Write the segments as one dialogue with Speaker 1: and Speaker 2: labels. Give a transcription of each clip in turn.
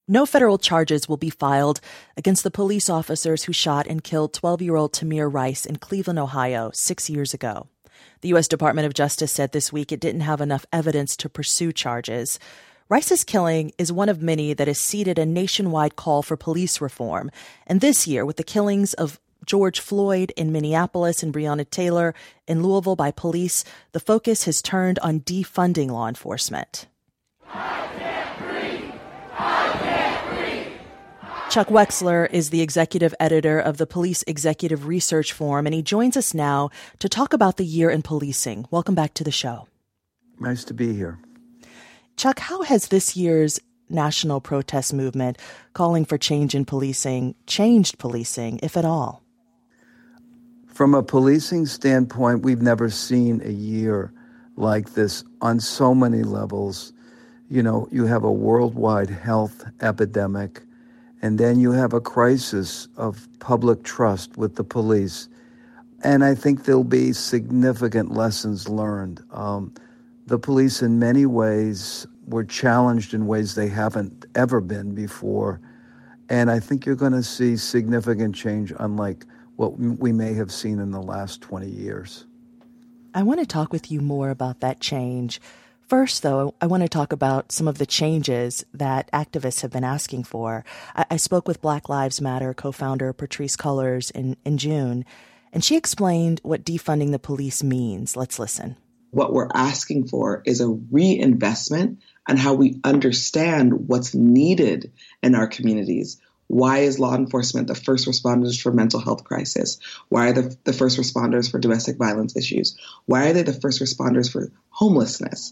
Speaker 1: No federal charges will be filed against the police officers who shot and killed 12-year-old Tamir Rice in Cleveland, Ohio, 6 years ago. The U.S. Department of Justice said this week it didn't have enough evidence to pursue charges. Rice's killing is one of many that has seeded a nationwide call for police reform. And this year, with the killings of George Floyd in Minneapolis and Breonna Taylor in Louisville by police, the focus has turned on defunding law enforcement. Chuck Wexler is the executive editor of the Police Executive Research Forum, and he joins us now to talk about the year in policing. Welcome back to the show.
Speaker 2: Nice to be here.
Speaker 1: Chuck, how has this year's national protest movement calling for change in policing changed policing, if at all?
Speaker 2: From a policing standpoint, we've never seen a year like this on so many levels. You know, you have a worldwide health epidemic, and then you have a crisis of public trust with the police. And I think there'll be significant lessons learned. The police in many ways were challenged in ways they haven't ever been before. And I think you're going to see significant change unlike what we may have seen in the last 20 years.
Speaker 1: I want to talk with you more about that change. First, though, I want to talk about some of the changes that activists have been asking for. I spoke with Black Lives Matter co-founder Patrisse Cullors in June, and she explained what defunding the police means. Let's listen.
Speaker 3: What we're asking for is a reinvestment on how we understand what's needed in our communities. Why is law enforcement the first responders for mental health crisis? Why are the first responders for domestic violence issues? Why are they the first responders for homelessness?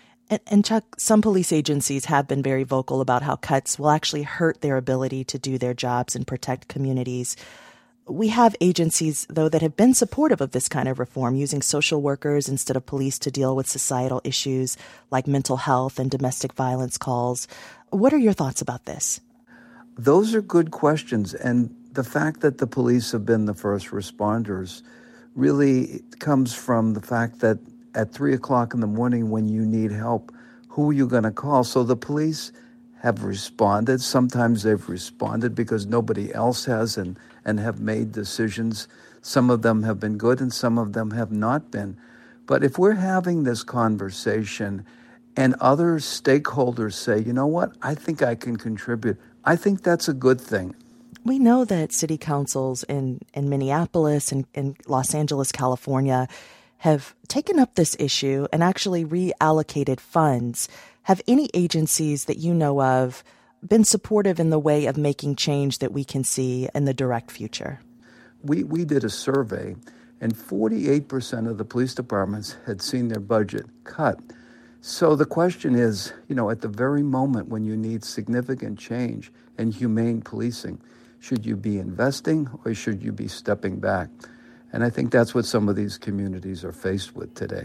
Speaker 1: And Chuck, some police agencies have been very vocal about how cuts will actually hurt their ability to do their jobs and protect communities. We have agencies, though, that have been supportive of this kind of reform, using social workers instead of police to deal with societal issues like mental health and domestic violence calls. What are your thoughts about this?
Speaker 2: Those are good questions. And the fact that the police have been the first responders really comes from the fact that at 3 o'clock in the morning when you need help, who are you going to call? So the police have responded. Sometimes they've responded because nobody else has and have made decisions. Some of them have been good and some of them have not been. But if we're having this conversation and other stakeholders say, you know what, I think I can contribute, I think that's a good thing.
Speaker 1: We know that city councils in Minneapolis and in Los Angeles, California, have taken up this issue and actually reallocated funds. Have any agencies that you know of been supportive in the way of making change that we can see in the direct future?
Speaker 2: We did a survey, and 48% of the police departments had seen their budget cut. So the question is, you know, at the very moment when you need significant change and humane policing, should you be investing or should you be stepping back? And I think that's what some of these communities are faced with today.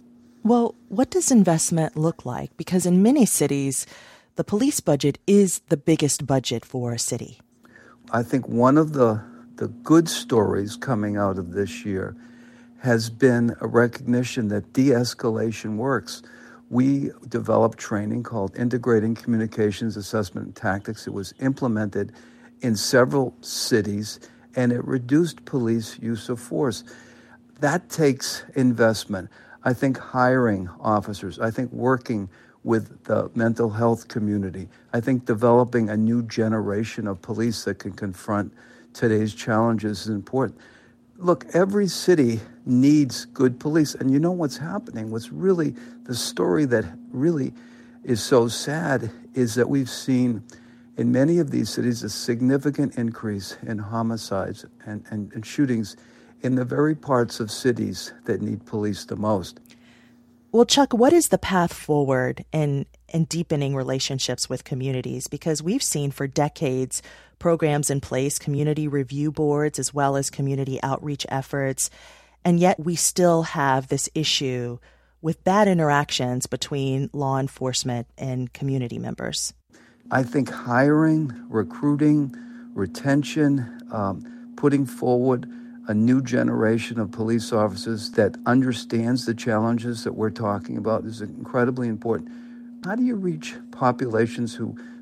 Speaker 1: Well, what does investment look like? Because in many cities, the police budget is the biggest budget for a city.
Speaker 2: I think one of the good stories coming out of this year has been a recognition that de-escalation works. We developed training called Integrating Communications Assessment and Tactics. It was implemented in several cities, and it reduced police use of force. That takes investment. I think hiring officers, I think working with the mental health community, I think developing a new generation of police that can confront today's challenges is important. Look, every city needs good police. And you know what's happening? What's really the story that really is so sad is that we've seen in many of these cities a significant increase in homicides and shootings in the very parts of cities that need police the most.
Speaker 1: Well, Chuck, what is the path forward in deepening relationships with communities? Because we've seen for decades programs in place, community review boards, as well as community outreach efforts, and yet we still have this issue with bad interactions between law enforcement and community members.
Speaker 2: I think hiring, recruiting, retention, putting forward a new generation of police officers that understands the challenges that we're talking about is incredibly important. How do you reach populations who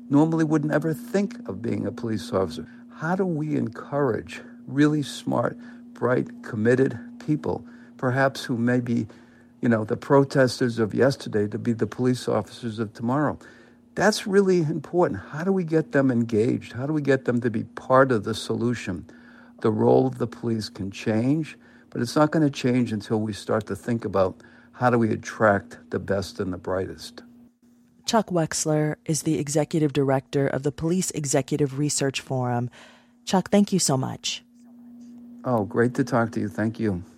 Speaker 2: normally would never think of being a police officer. How do we encourage really smart, bright, committed people, perhaps who may be, the protesters of yesterday, to be the police officers of tomorrow? That's really important. How do we get them engaged? How do we get them to be part of the solution? The role of the police can change, but it's not going to change until we start to think about how do we attract the best and the brightest.
Speaker 1: Chuck Wexler is the executive director of the Police Executive Research Forum. Chuck, thank you so much.
Speaker 2: Oh, great to talk to you. Thank you.